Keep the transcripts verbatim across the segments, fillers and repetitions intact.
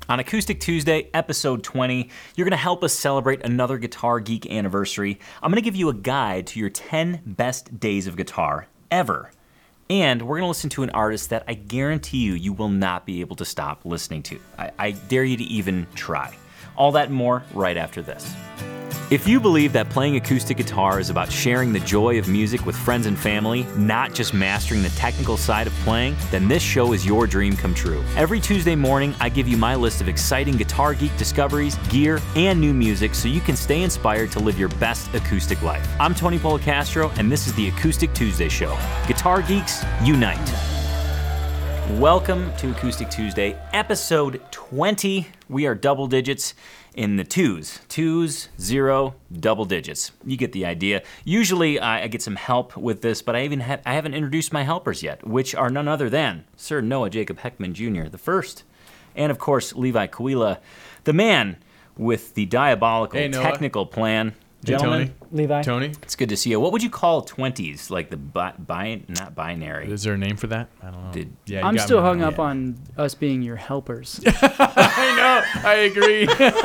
On Acoustic Tuesday, episode twenty, you're going to help us celebrate another Guitar Geek anniversary. I'm going to give you a guide to your ten best days of guitar ever. And we're going to listen to an artist that I guarantee you, you will not be able to stop listening to. I, I dare you to even try. All that and more right after this. If you believe that playing acoustic guitar is about sharing the joy of music with friends and family, not just mastering the technical side of playing, then this show is your dream come true. Every Tuesday morning, I give you my list of exciting Guitar Geek discoveries, gear, and new music so you can stay inspired to live your best acoustic life. I'm Tony Policastro, and this is the Acoustic Tuesday Show. Guitar Geeks, unite. Welcome to Acoustic Tuesday, episode twenty. We are double digits in the twos. Twos, zero, double digits. You get the idea. Usually I, I get some help with this, but I even ha- I haven't introduced my helpers yet, which are none other than Sir Noah Jacob Heckman Junior the first, and of course Levi Kawila, the man with the diabolical Hey, Noah. technical plan. Hey, Gentlemen, Tony. Levi. Tony, it's good to see you. What would you call twenties? Like the bi, bi not binary. is there a name for that? I don't know. Did- yeah, you I'm got still me. hung up Yeah. on us being your helpers. I know. I agree.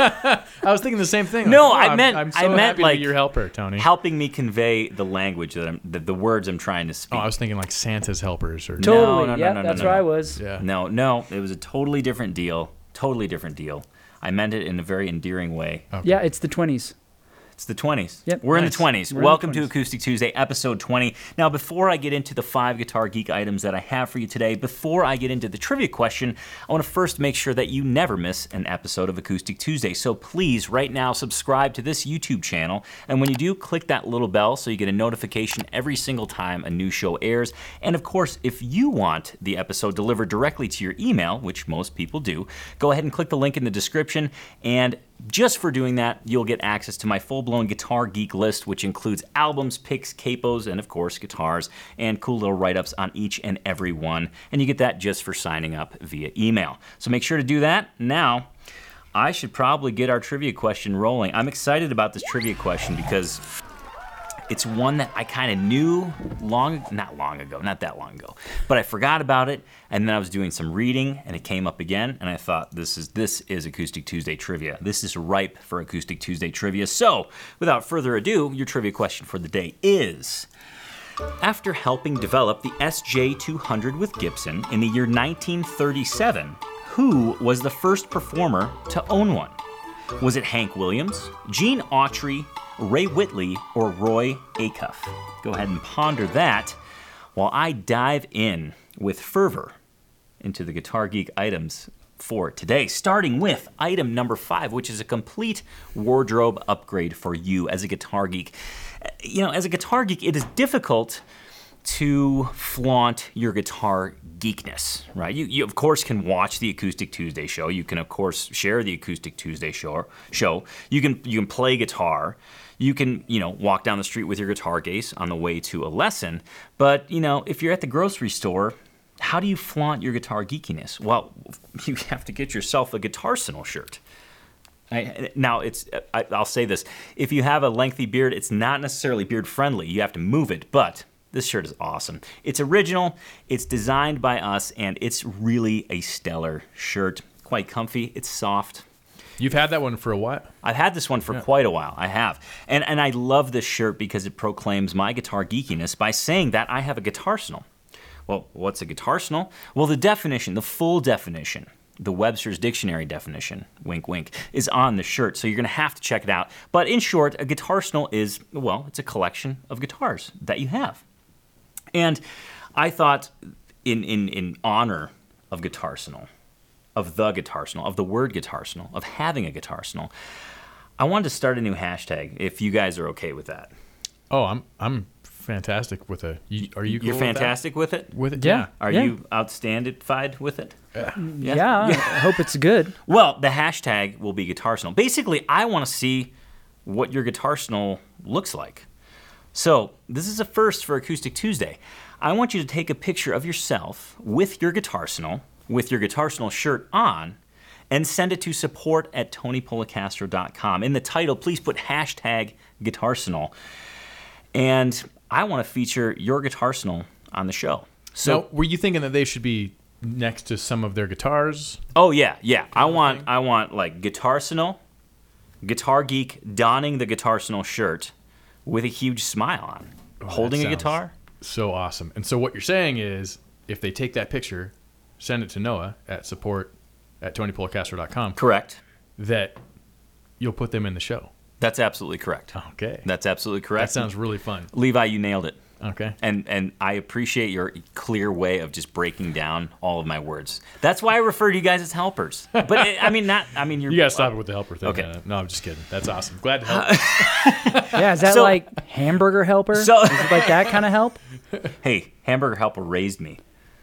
I was thinking the same thing. No, Like, I I'm- meant- I'm so I meant, happy to like, be your helper, Tony. helping me convey the language that I'm, the, the words I'm trying to speak. Oh, I was thinking like Santa's helpers or. To- Totally. no, no, yeah, no, no, that's no, where no. I was. Yeah. No, no, it was a totally different deal. Totally different deal. I meant it in a very endearing way. Okay. Yeah, it's the twenties. It's the twenties. Yep. We're in Nice. the twenties. We're in the Welcome to twenties. Acoustic Tuesday, episode twenty. Now, before I get into the five Guitar Geek items that I have for you today, before I get into the trivia question, I want to first make sure that you never miss an episode of Acoustic Tuesday. So please, right now, subscribe to this YouTube channel. And when you do, click that little bell so you get a notification every single time a new show airs. And of course, if you want the episode delivered directly to your email, which most people do, go ahead and click the link in the description. And just for doing that, you'll get access to my full-blown Guitar Geek list, which includes albums, picks, capos, and of course guitars, and cool little write-ups on each and every one. And you get that just for signing up via email. So make sure to do that. Now, I should probably get our trivia question rolling. I'm excited about this trivia question because it's one that I kind of knew long, not long ago, not that long ago, but I forgot about it, and then I was doing some reading, and it came up again, and I thought, this is this is Acoustic Tuesday trivia. This is ripe for Acoustic Tuesday trivia. So, without further ado, your trivia question for the day is: after helping develop the S J two hundred with Gibson in the year nineteen thirty-seven, who was the first performer to own one? Was it Hank Williams, Gene Autry, Ray Whitley, or Roy Acuff? Go ahead and ponder that while I dive in with fervor into the Guitar Geek items for today, starting with item number five, which is a complete wardrobe upgrade for you as a guitar geek. You know, as a guitar geek, it is difficult to flaunt your guitar geekness, right? You, you of course can watch the Acoustic Tuesday show. You can of course share the Acoustic Tuesday show. Show. You can you can play guitar. You can, you know, walk down the street with your guitar case on the way to a lesson. But, you know, if you're at the grocery store, how do you flaunt your guitar geekiness? Well, you have to get yourself a Guitarsenal shirt. I, now, it's I, I'll say this. If you have a lengthy beard, it's not necessarily beard friendly. You have to move it, but this shirt is awesome. It's original, it's designed by us, and it's really a stellar shirt. Quite comfy, it's soft. You've had that one for a while. I've had this one for Yeah. quite a while. I have. And and I love this shirt because it proclaims my guitar geekiness by saying that I have a Guitarsenal. Well, what's a Guitarsenal? Well, the definition, the full definition, the Webster's Dictionary definition, wink, wink, is on the shirt. So you're going to have to check it out. But in short, a Guitarsenal is, well, it's a collection of guitars that you have. And I thought in, in, in honor of Guitarsenal, of the Guitarsenal, of the word Guitarsenal, of having a Guitarsenal, I wanted to start a new hashtag, if you guys are okay with that. Oh, I'm I'm fantastic with a. You, are you? Cool You're fantastic with it? with, that? with it? Yeah. Are Yeah. you outstandified with it? Yeah, I hope it's good. Well, the hashtag will be Guitarsenal. Basically, I want to see what your Guitarsenal looks like. So, this is a first for Acoustic Tuesday. I want you to take a picture of yourself with your Guitarsenal, with your Guitarsenal shirt on, and send it to support at tony policastro dot com. In the title, please put hashtag Guitarsenal. And I want to feature your Guitarsenal on the show. So, So, were you thinking that they should be next to some of their guitars. Oh yeah, yeah. I want I want like Guitarsenal, Guitar Geek donning the Guitarsenal shirt with a huge smile on, Oh, holding that a sounds guitar. So awesome. And so what you're saying is, if they take that picture, send it to Noah at support at tony polecastro dot com, Correct. that you'll put them in the show. That's absolutely correct. Okay. That's absolutely That correct. sounds really fun. Levi, you nailed it. Okay. And and I appreciate your clear way of just breaking down all of my words. That's why I refer to you guys as helpers. But it, I mean, not. I mean, you're. You gotta stop it with the helper thing. Okay. Uh, no, I'm just kidding. That's awesome. Glad to help. Yeah, is that So- like hamburger helper? So- is it like that kind of help? Hey, Hamburger Helper raised me.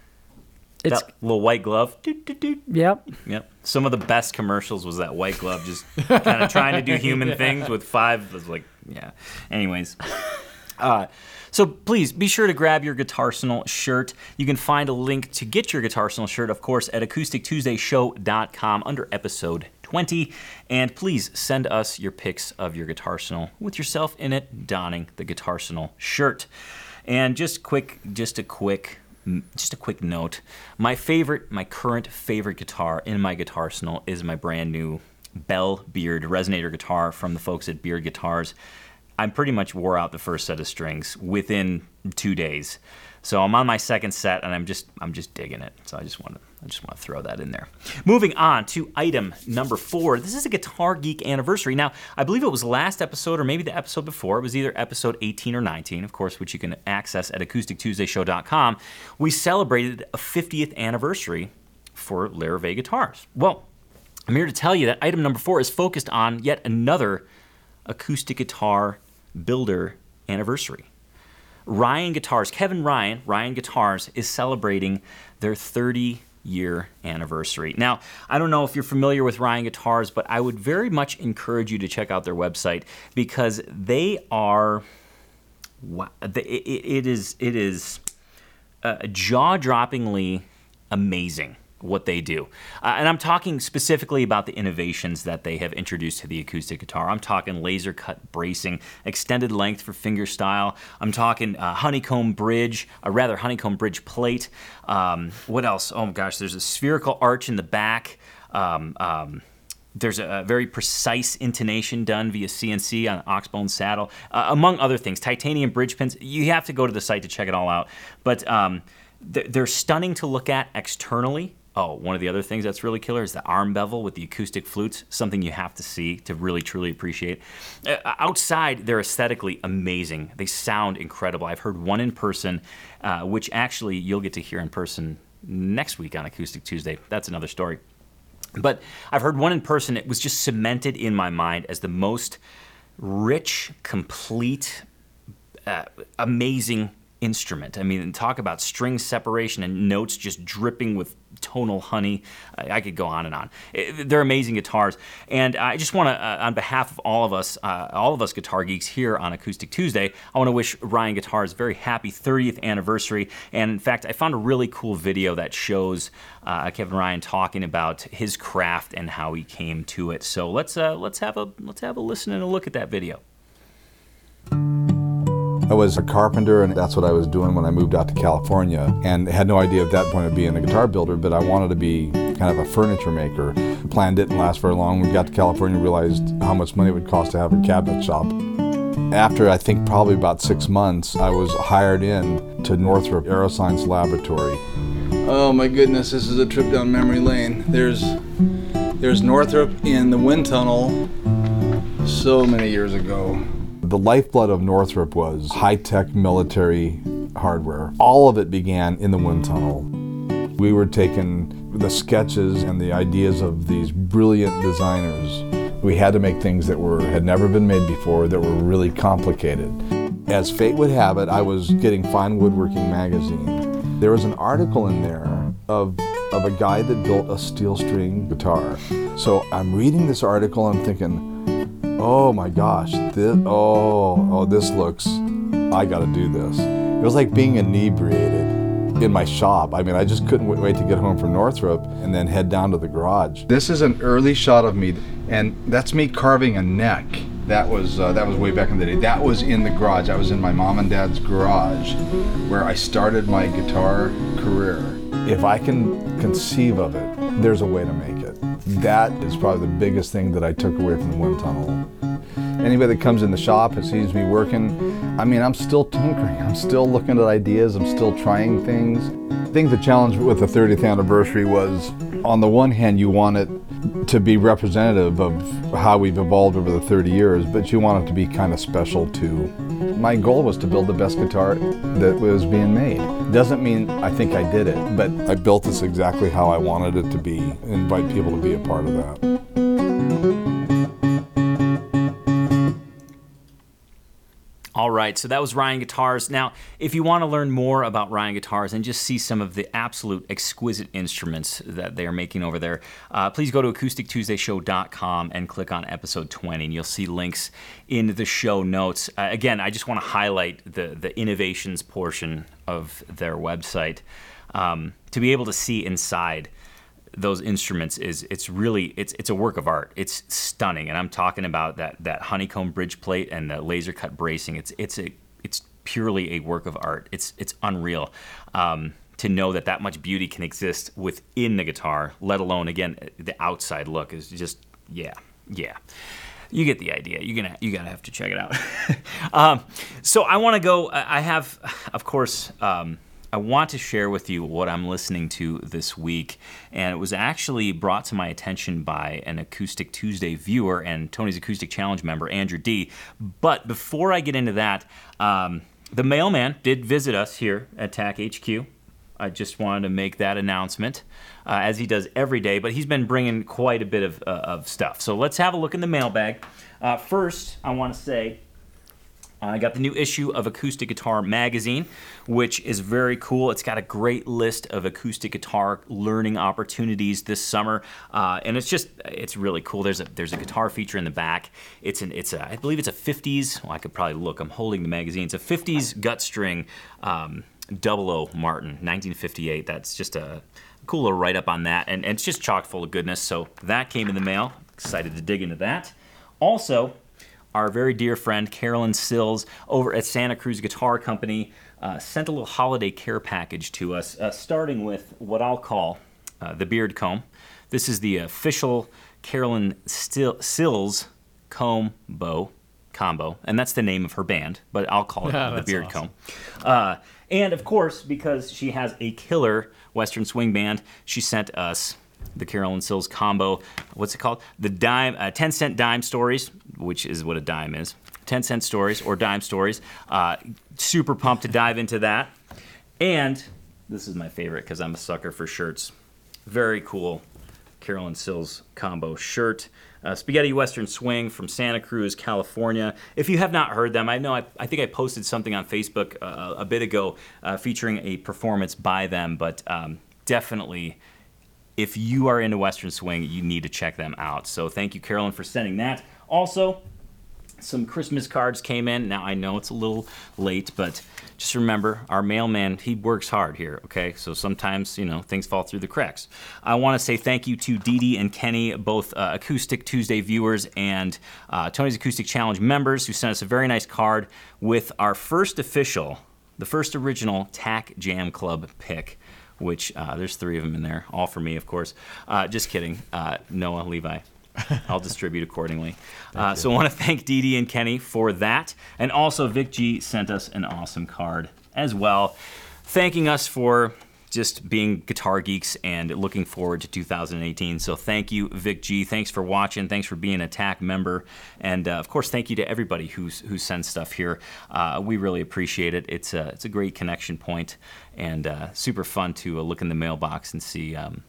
It's That little white glove. Doot, doot, doot. yep. Yep. Some of the best commercials was that white glove just kind of trying to do human things with five. It was like, yeah. Anyways. Uh, so please be sure to grab your Guitarsenal shirt. You can find a link to get your Guitarsenal shirt, of course, at acoustic tuesday show dot com under episode twenty. And please send us your pics of your Guitarsenal with yourself in it, donning the Guitarsenal shirt. And just quick, just a quick Just a quick note. My favorite, my current favorite guitar in my Guitarsenal is my brand new Bell Beard Resonator guitar from the folks at Beard Guitars. I pretty much wore out the first set of strings within two days. So I'm on my second set and I'm just I'm just digging it. So I just want to I just want to throw that in there. Moving on to item number four. This is a Guitar Geek anniversary. Now, I believe it was last episode or maybe the episode before. It was either episode eighteen or nineteen, of course, which you can access at acoustic tuesday show dot com. We celebrated a fiftieth anniversary for Larrivee guitars. Well, I'm here to tell you that item number four is focused on yet another acoustic guitar builder anniversary. Ryan Guitars, Kevin Ryan, Ryan Guitars is celebrating their thirty-year anniversary. Now, I don't know if you're familiar with Ryan Guitars, but I would very much encourage you to check out their website because they are, wow, it, it is, it is uh, jaw-droppingly amazing what they do. Uh, and I'm talking specifically about the innovations that they have introduced to the acoustic guitar. I'm talking laser cut bracing, extended length for fingerstyle. I'm talking uh, honeycomb bridge, a rather honeycomb bridge plate. Um, what else? Oh my gosh, there's a spherical arch in the back. Um, um, There's a very precise intonation done via C N C on an Oxbone saddle, uh, among other things. Titanium bridge pins. You have to go to the site to check it all out. But um, they're, they're stunning to look at externally. Oh, one of the other things that's really killer is the arm bevel with the acoustic flutes, something you have to see to really, truly appreciate. Uh, outside, they're aesthetically amazing. They sound incredible. I've heard one in person, uh, which actually you'll get to hear in person next week on Acoustic Tuesday. That's another story. But I've heard one in person. It was just cemented in my mind as the most rich, complete, uh, amazing instrument. I mean, talk about string separation and notes just dripping with tonal honey. I, I could go on and on. It, they're amazing guitars. And I just want to, uh, on behalf of all of us, uh, all of us guitar geeks here on Acoustic Tuesday, I want to wish Ryan Guitars a very happy thirtieth anniversary. And in fact, I found a really cool video that shows uh, Kevin Ryan talking about his craft and how he came to it. So let's uh, let's have a let's have a listen and a look at that video. I was a carpenter, and that's what I was doing when I moved out to California, and had no idea at that point of being a guitar builder, but I wanted to be kind of a furniture maker. The plan didn't last very long. When we got to California, realized how much money it would cost to have a cabinet shop. After, I think, probably about six months, I was hired in to Northrop Aeroscience Laboratory. Oh my goodness, this is a trip down memory lane. There's, there's Northrop in the wind tunnel so many years ago. The lifeblood of Northrop was high-tech military hardware. All of it began in the wind tunnel. We were taking the sketches and the ideas of these brilliant designers. We had to make things that were had never been made before, that were really complicated. As fate would have it, I was getting Fine Woodworking magazine. There was an article in there of, of a guy that built a steel string guitar. So I'm reading this article, I'm thinking, oh my gosh, this, oh, oh, this looks, I gotta do this. It was like being inebriated in my shop. I mean, I just couldn't wait to get home from Northrop and then head down to the garage. This is an early shot of me, and that's me carving a neck. That was uh, that was way back in the day. That was in the garage. I was in my mom and dad's garage where I started my guitar career. if I can conceive of it, there's a way to make it. That is probably the biggest thing that I took away from the wind tunnel. Anybody that comes in the shop and sees me working, I mean, I'm still tinkering. I'm still looking at ideas. I'm still trying things. I think the challenge with the thirtieth anniversary was, on the one hand, you want it to be representative of how we've evolved over the thirty years, but you want it to be kind of special too. My goal was to build the best guitar that was being made. Doesn't mean I think I did it, but I built this exactly how I wanted it to be, and invite people to be a part of that. All right, so that was Ryan Guitars. Now, if you want to learn more about Ryan Guitars and just see some of the absolute exquisite instruments that they are making over there, uh, please go to acoustic tuesday show dot com and click on episode twenty, and you'll see links in the show notes. Uh, again, I just want to highlight the, the innovations portion of their website. Um, to be able to see inside those instruments is it's really it's it's a work of art. It's stunning, and I'm talking about that that honeycomb bridge plate and the laser cut bracing. It's it's a it's purely a work of art. It's it's unreal um, to know that that much beauty can exist within the guitar. Let alone, again, the outside look is just yeah yeah. You get the idea. You're gonna you gotta have to check it out. um, so I want to go. I have, of course. Um, I want to share with you what I'm listening to this week, and it was actually brought to my attention by an Acoustic Tuesday viewer and Tony's Acoustic Challenge member, Andrew D. But before I get into that, um, the mailman did visit us here at T A C H Q. I just wanted to make that announcement, uh, as he does every day, but he's been bringing quite a bit of, uh, of stuff. So let's have a look in the mailbag. Uh, first, I want to say, I got the new issue of Acoustic Guitar Magazine, which is very cool. It's got a great list of acoustic guitar learning opportunities this summer, uh, and it's just it's really cool. There's a there's a guitar feature in the back. It's an it's a I believe it's a fifties. Well, I could probably look. I'm holding the magazine. It's a fifties gut string um, double O Martin, nineteen fifty-eight. That's just a cool little write up on that, and, and it's just chock full of goodness. So that came in the mail. Excited to dig into that. Also, our very dear friend Carolyn Sills over at Santa Cruz Guitar Company uh, sent a little holiday care package to us, uh, starting with what I'll call uh, the beard comb. This is the official Carolyn Still- Sills comb bow combo, and that's the name of her band, but I'll call it Yeah, the that's beard awesome. comb. Uh, and of course, because she has a killer Western swing band, she sent us the Carolyn Sills combo. What's it called? The dime, uh, ten cent dime stories, which is what a dime is. ten cent stories or dime stories. Uh, super pumped to dive into that. And this is my favorite because I'm a sucker for shirts. Very cool Carolyn Sills combo shirt. Uh, Spaghetti Western Swing from Santa Cruz, California. If you have not heard them, I know I, I think I posted something on Facebook uh, a bit ago uh, featuring a performance by them, but um, definitely, if you are into Western Swing, you need to check them out. So thank you, Carolyn, for sending that. Also, some Christmas cards came in. Now, I know it's a little late, but just remember, our mailman, he works hard here, okay? So sometimes, you know, things fall through the cracks. I want to say thank you to Dee Dee and Kenny, both uh, Acoustic Tuesday viewers and uh, Tony's Acoustic Challenge members, who sent us a very nice card with our first official, the first original T A C Jam Club pick, which uh, there's three of them in there, all for me, of course. Uh, just kidding. Uh, Noah, Levi. I'll distribute accordingly. Uh, so I want to thank Dee Dee and Kenny for that. And also Vic G sent us an awesome card as well, thanking us for just being guitar geeks and looking forward to two thousand eighteen. So thank you, Vic G. Thanks for watching. Thanks for being a T A C member. And uh, of course, thank you to everybody who's, who sends stuff here. Uh, we really appreciate it. It's a, it's a great connection point and uh, super fun to uh, look in the mailbox and see um,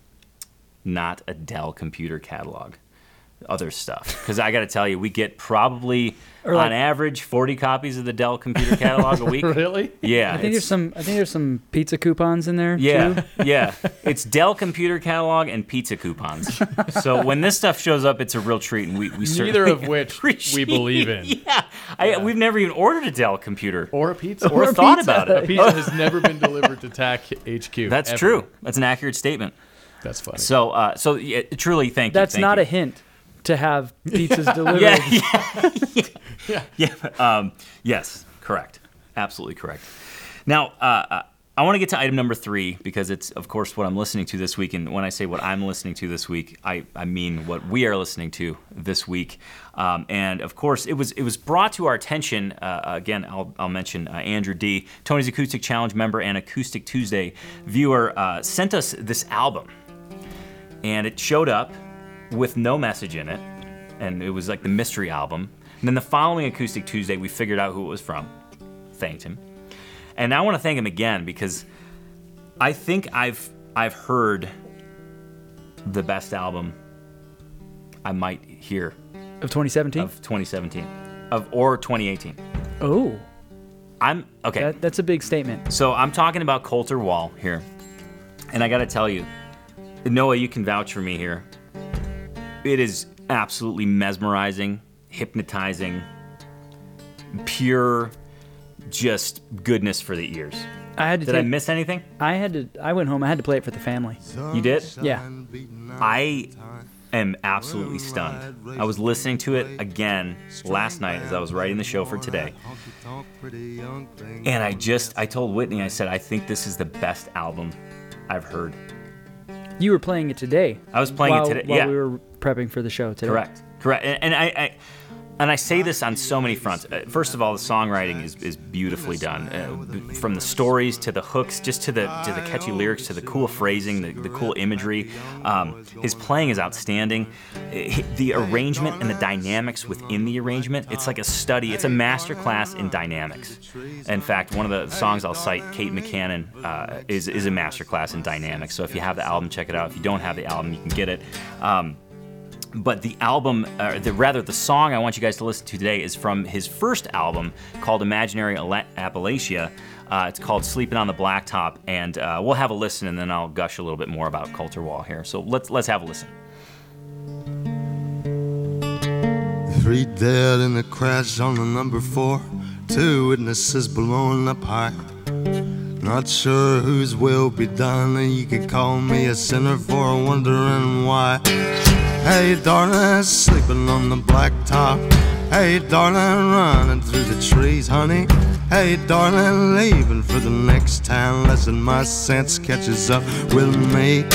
not a Dell computer catalog. Other stuff, because I got to tell you, we get probably Or like- on average forty copies of the Dell computer catalog a week. Really? Yeah, I think it's- there's some. I think there's some pizza coupons in there. Yeah, too. yeah. It's Dell computer catalog and pizza coupons. So when this stuff shows up, it's a real treat, and we we Neither certainly of which we appreciate- believe in. Yeah, I, we've never even ordered a Dell computer Or a pizza. or, or a thought pizza. about A it. pizza has never been delivered to T A C H Q. That's ever. true. That's an accurate statement. That's funny. So, uh, so yeah, truly, thank you. That's thank not you. a hint to have pizzas delivered. Yeah, yeah, yeah. Um, yes, correct. Absolutely correct. Now, uh, uh, I want to get to item number three because it's, of course, what I'm listening to this week. And when I say what I'm listening to this week, I, I mean what we are listening to this week. Um, and of course, it was it was brought to our attention. Uh, again, I'll I'll mention uh, Andrew D, Tony's Acoustic Challenge member and Acoustic Tuesday viewer, uh, sent us this album, and it showed up with no message in it, and it was like the mystery album. And then the following Acoustic Tuesday, we figured out who it was from. Thanked him. And I want to thank him again because I think I've I've heard the best album I might hear Of twenty seventeen? of twenty seventeen, of or twenty eighteen. Oh, I'm okay. that, that's a big statement. So I'm talking about Colter Wall here, and I got to tell you, Noah, you can vouch for me here. It is absolutely mesmerizing, hypnotizing, pure. Just goodness for the ears. I had to Did take, I miss anything? I had to. I went home. I had to play it for the family. You did? Yeah. I am absolutely stunned. I was listening to it again last night as I was writing the show for today. And I just, I told Whitney, I said, I think this is the best album I've heard. You were playing it today. I was playing while, it today. While Yeah. we were prepping for the show today. Correct. Correct. And, and I, I and I say this on so many fronts. Uh, First of all, the songwriting is, is beautifully done. Uh, from the stories to the hooks, just to the to the catchy lyrics, to the cool phrasing, the, the cool imagery. Um, his playing is outstanding. Uh, The arrangement and the dynamics within the arrangement, it's like a study. It's a master class in dynamics. In fact, one of the songs I'll cite, Kate McCannon, uh, is, is a master class in dynamics. So if you have the album, check it out. If you don't have the album, you can get it. Um, But the album, uh, the, rather the song I want you guys to listen to today is from his first album called Imaginary Ala- Appalachia. Uh, it's called Sleeping on the Blacktop, and uh, we'll have a listen, and then I'll gush a little bit more about Colter Wall here. So let's let's have a listen. Three dead in the crash on the number four. Two witnesses blowing up high. Not sure whose will be done, and you could call me a sinner for wondering why. Hey, darling, sleeping on the blacktop. Hey, darling, running through the trees, honey. Hey, darling, leaving for the next town. Listen, my sense catches up with me.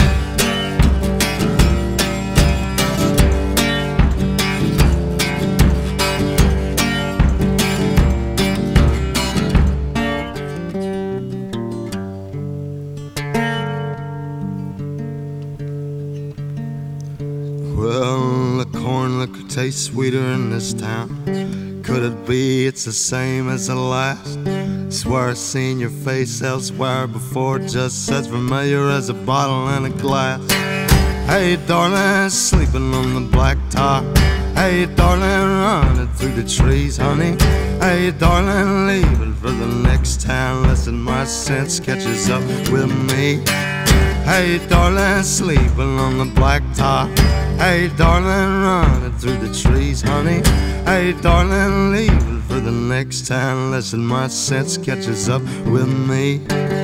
Well, the corn liquor tastes sweeter in this town. Could it be it's the same as the last? Swear I've seen your face elsewhere before, just as familiar as a bottle and a glass. Hey, darling, sleeping on the blacktop. Hey, darling, running through the trees, honey. Hey, darling, leaving for the next town. Listen, my sense catches up with me. Hey, darling, sleeping on the blacktop. Hey, darling, running through the trees, honey. Hey, darling, leaving for the next town. Listen, my sense catches up with me.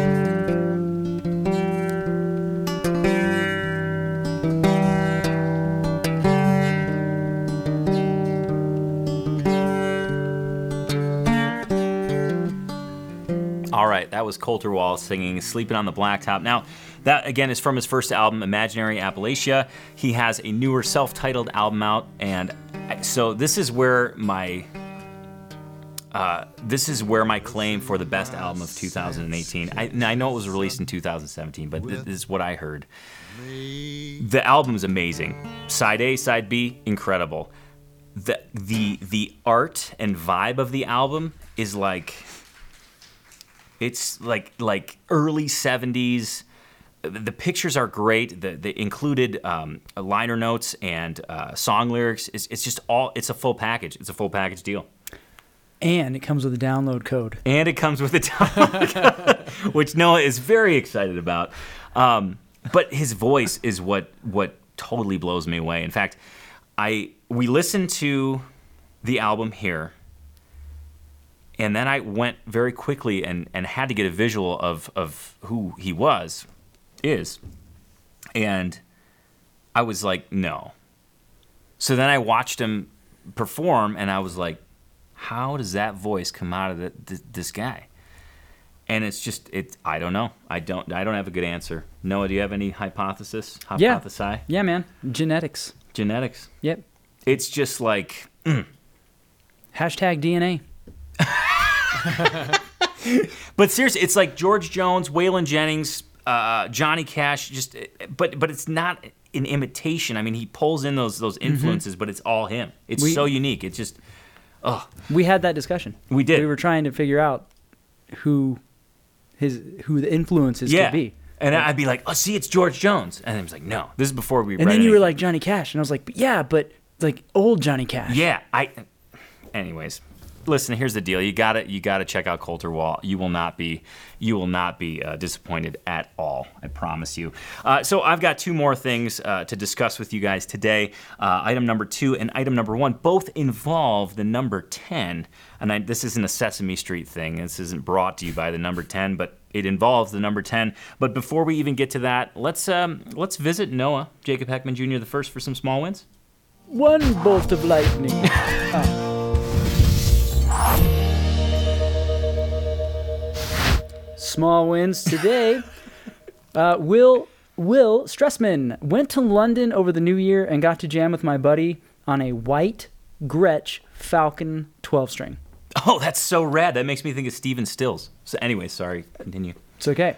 All right, that was Colter Wall singing Sleeping on the Blacktop. Now, that again is from his first album, Imaginary Appalachia. He has a newer self-titled album out, and so this is where my uh, this is where my claim for the best album of two thousand eighteen. I, I know it was released in two thousand seventeen, but this is what I heard. The album is amazing. Side A, side B, incredible. The the the art and vibe of the album is like. It's like like early seventies. The pictures are great. The, the included um, liner notes and uh, song lyrics. It's, it's just all. It's a full package. It's a full package deal. And it comes with a download code. And it comes with a download code, which Noah is very excited about. Um, but his voice is what what totally blows me away. In fact, I we listened to the album here. And then I went very quickly and, and had to get a visual of, of who he was, is. And I was like, no. So then I watched him perform, and I was like, how does that voice come out of the, th- this guy? And it's just it. I don't know. I don't. I don't have a good answer. Noah, do you have any hypothesis? Yeah. Hypothesi? Yeah, man. Genetics. Genetics. Yep. It's just like. Mm. Hashtag D N A. But seriously, it's like George Jones, Waylon Jennings, uh, Johnny Cash. Just, but but it's not an imitation. I mean, he pulls in those those influences, mm-hmm. but it's all him. It's We, so unique. It's just. Oh. We had that discussion. We did. We were trying to figure out who his who the influences yeah. could be. And I'd be like, oh, see, it's George Jones. And he was like, no, this is before we And read then you anything. were like Johnny Cash, and I was like, but yeah, but like old Johnny Cash. Yeah, I. Anyways, listen. Here's the deal. You got to You got to check out Colter Wall. You will not be. You will not be uh, disappointed at all. I promise you. Uh, so I've got two more things uh, to discuss with you guys today. Uh, item number two and item number one both involve the number ten. And I, this isn't a Sesame Street thing. This isn't brought to you by the number ten, but it involves the number ten. But before we even get to that, let's um, let's visit Noah Jacob Heckman Junior the first for some small wins. One bolt of lightning. Oh. Small wins today. Uh, Will Will Stressman went to London over the New Year and got to jam with my buddy on a white Gretsch Falcon twelve string. Oh, that's so rad. That makes me think of Steven Stills. So anyway, sorry. Continue. It's okay.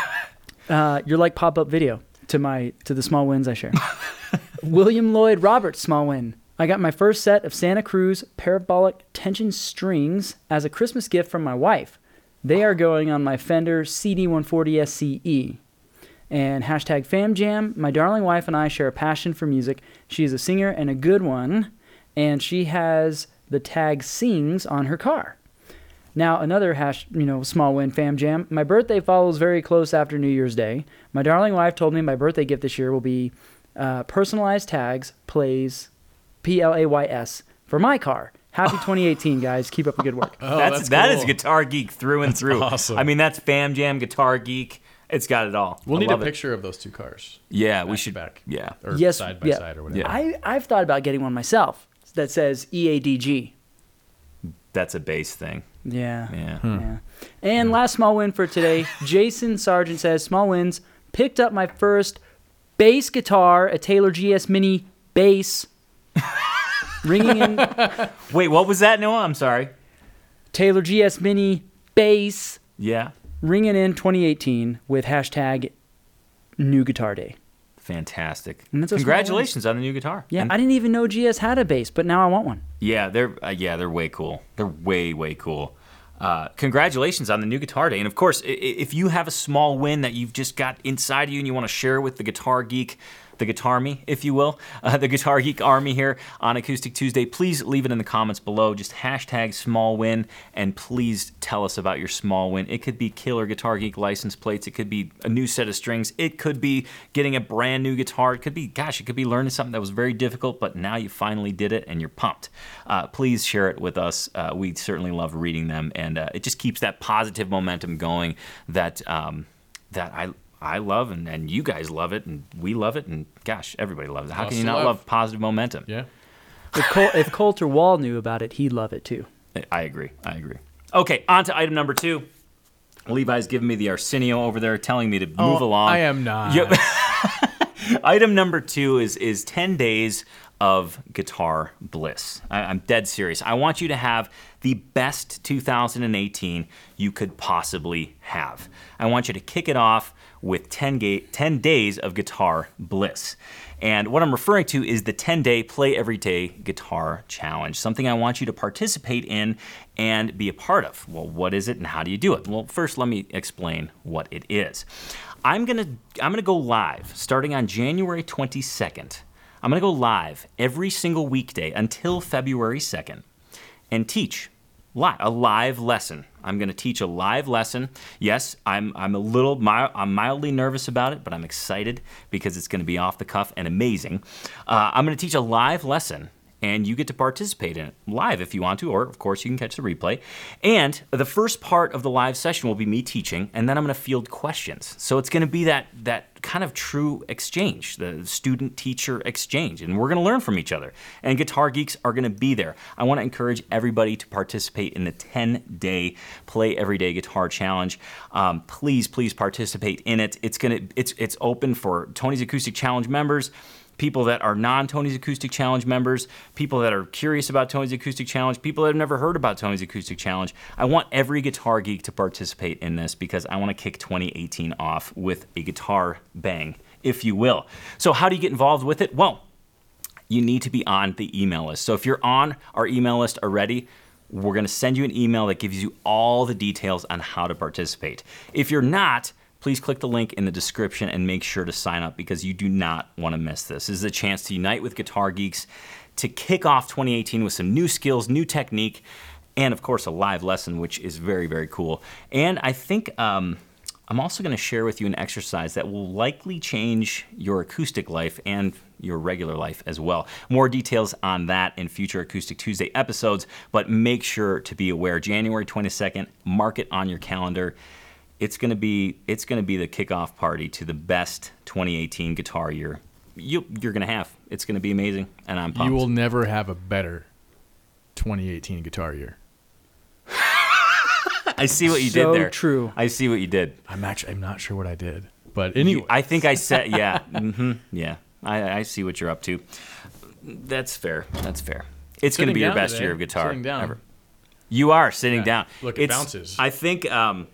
uh, you're like pop-up video to my to the small wins I share. William Lloyd Roberts, small win. I got my first set of Santa Cruz parabolic tension strings as a Christmas gift from my wife. They are going on my Fender C D one forty S C E. And hashtag FamJam, my darling wife and I share a passion for music. She is a singer and a good one, and she has the tag Sings on her car. Now, another hash, you know, small win, FamJam. My birthday follows very close after New Year's Day. My darling wife told me my birthday gift this year will be uh, personalized tags, plays, P L A Y S, for my car. Happy twenty eighteen, guys. Keep up the good work. Oh, that's, that's that cool. is Guitar Geek through and through. Awesome. I mean, that's Fam Jam, Guitar Geek. It's got it all. We'll I need a love it. picture of those two cars. Yeah, back we to should. back. Yeah. Or Yes, side by yeah. side or whatever. Yeah. I, I've thought about getting one myself that says E A D G. That's a bass thing. Yeah. Yeah. Yeah. And last small win for today. Jason Sargent says, small wins. Picked up my first bass guitar, a Taylor G S Mini bass. Ringing in Wait, what was that, Noah? I'm sorry. Taylor G S Mini bass. Yeah. Ringing in twenty eighteen with hashtag New Guitar Day. Fantastic. And that's a small Congratulations on the new guitar. Yeah, And- I didn't even know G S had a bass, but now I want one. yeah, they're uh, yeah, they're way cool. They're way way cool. Uh, congratulations on the new Guitar Day. And of course, i- if you have a small win that you've just got inside you and you want to share with the Guitar Geek, the Guitar Me, if you will, uh, the Guitar Geek Army here on Acoustic Tuesday, please leave it in the comments below. Just hashtag small win, and please tell us about your small win. It could be killer Guitar Geek license plates. It could be a new set of strings. It could be getting a brand new guitar. It could be, gosh, it could be learning something that was very difficult, but now you finally did it and you're pumped. Uh, please share it with us. Uh, we certainly love reading them, and uh, it just keeps that positive momentum going that um, that I I love, and, and you guys love it, and we love it, and gosh, everybody loves it. How Lots can you to not love. love positive momentum? Yeah. If, Col- if Coulter Wall knew about it, he'd love it too. I agree. I agree. Okay, on to item number two. Levi's giving me the Arsenio over there, telling me to move Oh, along. I am not. Yep. Item number two is is ten days of guitar bliss. I, I'm dead serious. I want you to have the best two thousand eighteen you could possibly have. I want you to kick it off with ten, ga- ten days of guitar bliss. And what I'm referring to is the ten-day Play Every Day Guitar Challenge, something I want you to participate in and be a part of. Well, what is it and how do you do it? Well, first let me explain what it is. I'm gonna I'm gonna go live starting on January twenty-second. I'm gonna go live every single weekday until February second and teach live, a live lesson. I'm going to teach a live lesson. Yes, I'm I'm a little mi- I'm mildly nervous about it, but I'm excited because it's going to be off the cuff and amazing. Uh, I'm going to teach a live lesson and you get to participate in it live if you want to, or of course you can catch the replay. And the first part of the live session will be me teaching, and then I'm going to field questions. So it's going to be that that kind of true exchange, the student-teacher exchange, and we're going to learn from each other. And Guitar Geeks are going to be there. I want to encourage everybody to participate in the ten-day Play Everyday Guitar Challenge. Um, please, please participate in it. It's gonna it's it's open for Tony's Acoustic Challenge members, people that are non-Tony's Acoustic Challenge members, people that are curious about Tony's Acoustic Challenge, people that have never heard about Tony's Acoustic Challenge. I want every guitar geek to participate in this because I want to kick twenty eighteen off with a guitar bang, if you will. So how do you get involved with it? Well, you need to be on the email list. So if you're on our email list already, we're going to send you an email that gives you all the details on how to participate. If you're not, please click the link in the description and make sure to sign up because you do not want to miss this. This is a chance to unite with guitar geeks, to kick off twenty eighteen with some new skills, new technique, and of course a live lesson, which is very, very cool. And I think um, I'm also going to share with you an exercise that will likely change your acoustic life and your regular life as well. More details on that in future Acoustic Tuesday episodes, but make sure to be aware. January twenty-second, mark it on your calendar. It's gonna be it's gonna be the kickoff party to the best twenty eighteen guitar year you, you're gonna have. It's gonna be amazing, and I'm pumped. You will never have a better twenty eighteen guitar year. I see what you So did there. true. I see what you did. I'm actually I'm not sure what I did, but anyway, You- I think I said yeah. hmm yeah. I, I see what you're up to. That's fair. That's fair. It's gonna Sitting be your down best today. year of guitar Sitting down. ever. You are sitting Yeah. down. Look, it bounces. I think. Um,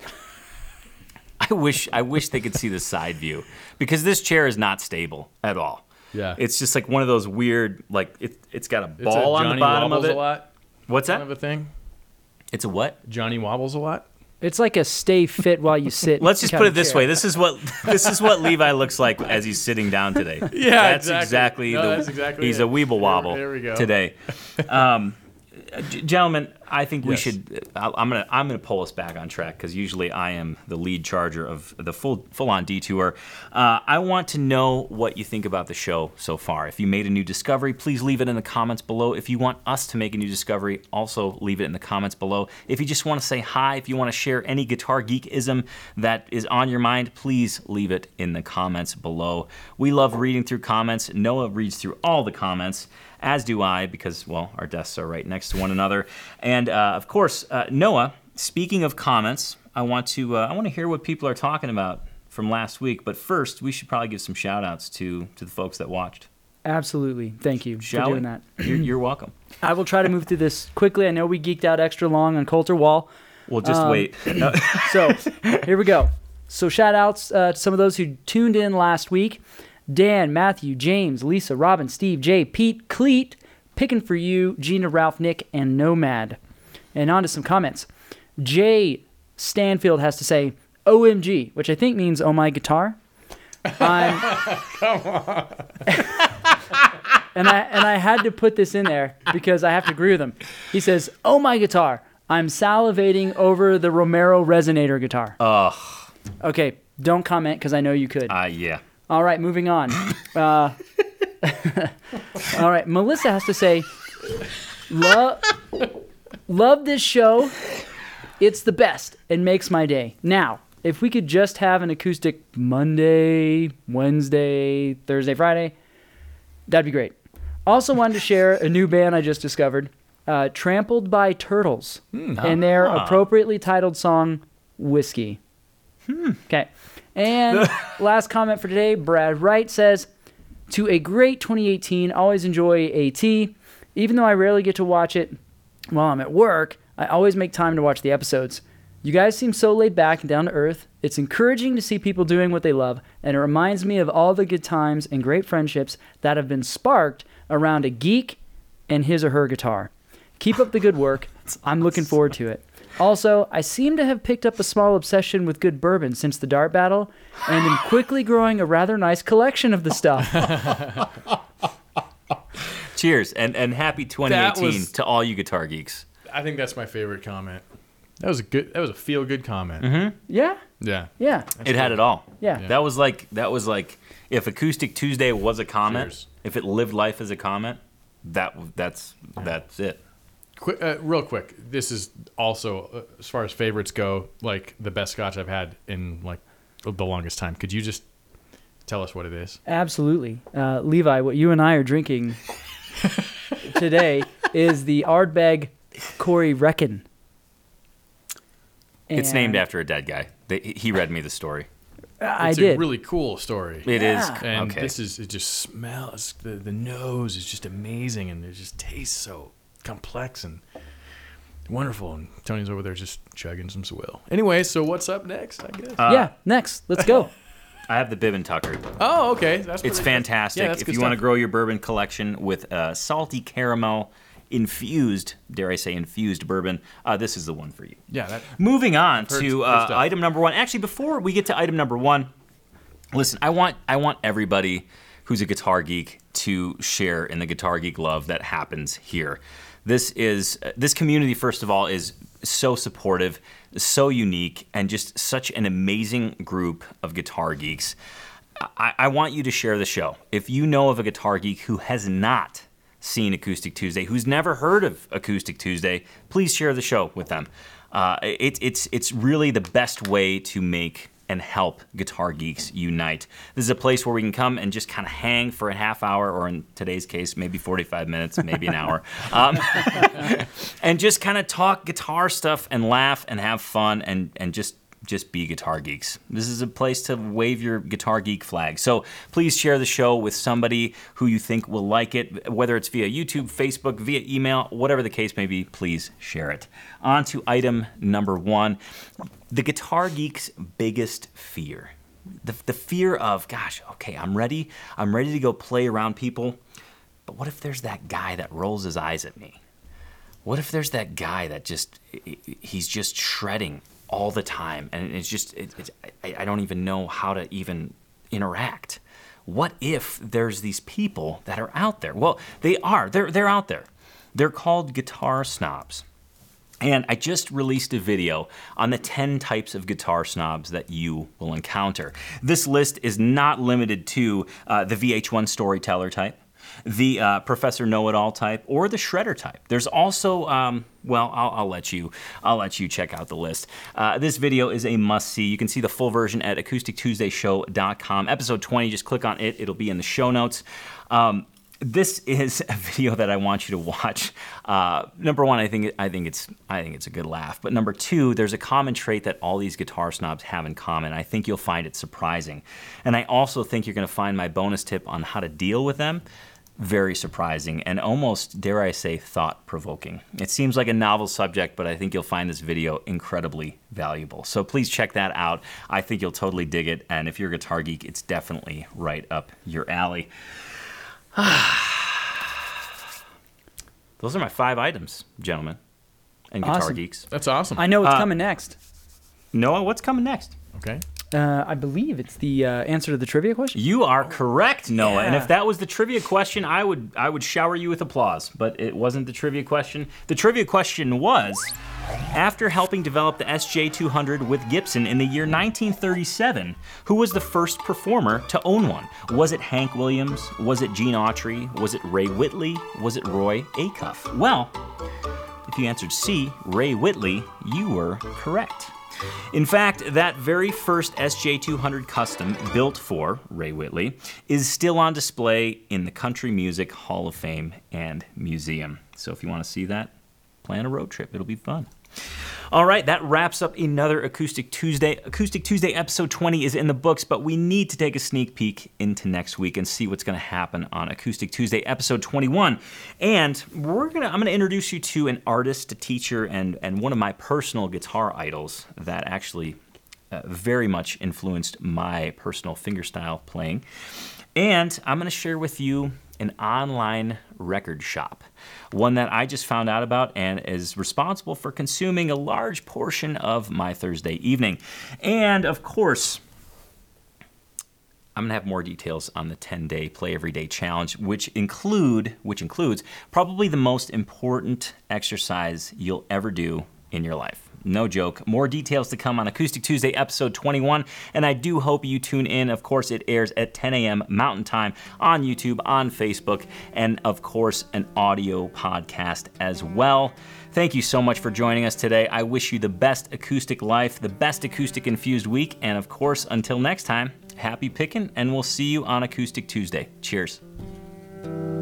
I wish I wish they could see the side view because this chair is not stable at all. Yeah. It's just like one of those weird, like it, it's got a it's a ball on Johnny the bottom wobbles of it. a lot What's kind that? of a thing. It's a what? Johnny wobbles a lot. It's like a stay fit while you sit. Let's just kind put of it this chair. way. This is what this is what Levi looks like as he's sitting down today. Yeah, that's exactly. exactly, No, the, that's exactly he's it. a weeble wobble There- there we go. today. Um, g- gentlemen, I think we Yes. should. I- I'm gonna I'm gonna pull us back on track because usually I am the lead charger of the full full on detour. Uh, I want to know what you think about the show so far. If you made a new discovery, please leave it in the comments below. If you want us to make a new discovery, also leave it in the comments below. If you just want to say hi, if you want to share any Guitar Geekism that is on your mind, please leave it in the comments below. We love reading through comments. Noah reads through all the comments, as do I, because, well, our desks are right next to one another. And, uh, of course, uh, Noah, speaking of comments, I want to uh, I want to hear what people are talking about from last week. But first, we should probably give some shout-outs to, to the folks that watched. Absolutely. Thank you Shall for doing we? that. You're, you're welcome. I will try to move through this quickly. I know we geeked out extra long on Coulter Wall. We'll just Um, wait. Uh, So here we go. So shout outs uh, to some of those who tuned in last week. Dan, Matthew, James, Lisa, Robin, Steve, Jay, Pete, Cleet, Picking for You, Gina, Ralph, Nick, and Nomad. And on to some comments. Jay Stanfield has to say, O M G, which I think means oh my guitar. I'm Come on. and I and I had to put this in there because I have to agree with him. He says, "Oh my guitar, I'm salivating over the Romero Resonator guitar." Ugh. Okay, don't comment because I know you could. Uh, yeah. All right, moving on. Uh, all right, Melissa has to say, love, love this show. It's the best and makes my day. Now, if we could just have an acoustic Monday, Wednesday, Thursday, Friday, that'd be great. Also wanted to share a new band I just discovered, uh, Trampled by Turtles, and their Ah. appropriately titled song, Whiskey. Okay. And last comment for today, Brad Wright says, to a great twenty eighteen, always enjoy AT. Even though I rarely get to watch it while I'm at work, I always make time to watch the episodes. You guys seem so laid back and down to earth. It's encouraging to see people doing what they love, and it reminds me of all the good times and great friendships that have been sparked around a geek and his or her guitar. Keep up the good work. I'm looking forward to it. Also, I seem to have picked up a small obsession with good bourbon since the dart battle, and am quickly growing a rather nice collection of the stuff. Cheers and and happy twenty eighteen was- to all you guitar geeks. I think that's my favorite comment. That was a good. That was a feel good comment. Mm-hmm. Yeah? Yeah. Yeah. It had it all. Yeah. Yeah. That was like that was like if Acoustic Tuesday was a comment, Cheers. if it lived life as a comment, that that's that's it. Quick, uh, real quick. This is also, uh, as far as favorites go, like the best scotch I've had in like the longest time. Could you just tell us what it is? Absolutely. Uh, Levi, what you and I are drinking today is the Ardbeg Corey Reckon. It's named And after a dead guy. They, he read me the story. I It's did. a really cool story. It is Yeah. And okay. this is, it just smells, the, the nose is just amazing, and it just tastes so complex and wonderful. And Tony's over there just chugging some swill. Anyway, so what's up next, I guess? Uh, yeah, next. Let's go. I have the Bib and Tucker. oh, okay. That's It's pretty- fantastic. Yeah, that's if good you want to stuff. grow your bourbon collection with uh, salty caramel infused, dare I say infused bourbon, uh, this is the one for you. Yeah, that, Moving on heard to good uh, stuff. item number one. Actually, before we get to item number one, listen, I want I want everybody who's a guitar geek to share in the guitar geek love that happens here. This is uh, this community, first of all, is so supportive, so unique, and just such an amazing group of guitar geeks. I, I want you to share the show. If you know of a guitar geek who has not seen Acoustic Tuesday, who's never heard of Acoustic Tuesday, please share the show with them. Uh, it, it's it's really the best way to make and help guitar geeks unite. This is a place where we can come and just kind of hang for a half hour, or in today's case, maybe forty-five minutes, maybe an hour, um, and just kind of talk guitar stuff and laugh and have fun and and just just be guitar geeks. This is a place to wave your guitar geek flag. So please share the show with somebody who you think will like it, whether it's via YouTube, Facebook, via email, whatever the case may be, please share it. On to item number one, the guitar geek's biggest fear. The, the fear of, gosh, okay, I'm ready. I'm ready to go play around people, but what if there's that guy that rolls his eyes at me? What if there's that guy that just, he's just shredding all the time, and it's just, it, it's, I, I don't even know how to even interact. What if there's these people that are out there? Well, they are. They're they're out there. They're called guitar snobs. And I just released a video on the ten types of guitar snobs that you will encounter. This list is not limited to uh, the V H one storyteller type, the uh, Professor Know-It-All type, or the shredder type. There's also, um, well, I'll, I'll let you, I'll let you check out the list. Uh, this video is a must-see. You can see the full version at acoustic tuesday show dot com. Episode twenty, just click on it. It'll be in the show notes. Um, this is a video that I want you to watch. Uh, number one, I think I think it's I think it's a good laugh. But number two, there's a common trait that all these guitar snobs have in common. I think you'll find it surprising, and I also think you're going to find my bonus tip on how to deal with them very surprising and almost, dare I say, thought-provoking. It seems like a novel subject, but I think you'll find this video incredibly valuable. So please check that out. I think you'll totally dig it, and if you're a guitar geek, it's definitely right up your alley. Those are my five items, gentlemen and guitar Awesome. geeks. That's awesome. I know what's Uh, coming next. Noah, what's coming next? Okay. Uh, I believe it's the uh, answer to the trivia question. You are correct, Noah. And Yeah. if that was the trivia question, I would I would shower you with applause. But it wasn't the trivia question. The trivia question was, after helping develop the S J two hundred with Gibson in the year nineteen thirty-seven, who was the first performer to own one? Was it Hank Williams? Was it Gene Autry? Was it Ray Whitley? Was it Roy Acuff? Well, if you answered C, Ray Whitley, you were correct. In fact, that very first S J two hundred custom built for Ray Whitley is still on display in the Country Music Hall of Fame and Museum. So if you want to see that, plan a road trip. It'll be fun. All right, that wraps up another Acoustic Tuesday. Acoustic Tuesday episode twenty is in the books, but we need to take a sneak peek into next week and see what's going to happen on Acoustic Tuesday episode twenty-one. And we're gonna, I'm going to introduce you to an artist, a teacher, and, and one of my personal guitar idols that actually uh, very much influenced my personal fingerstyle playing. And I'm going to share with you an online record shop, one that I just found out about and is responsible for consuming a large portion of my Thursday evening. And of course, I'm gonna have more details on the ten-day Play Every Day challenge, which include, which includes probably the most important exercise you'll ever do in your life. No joke. More details to come on Acoustic Tuesday, episode twenty-one, and I do hope you tune in. Of course, it airs at ten a.m. Mountain Time on YouTube, on Facebook, and of course, an audio podcast as well. Thank you so much for joining us today. I wish you the best acoustic life, the best acoustic-infused week, and of course, until next time, happy picking, and we'll see you on Acoustic Tuesday. Cheers.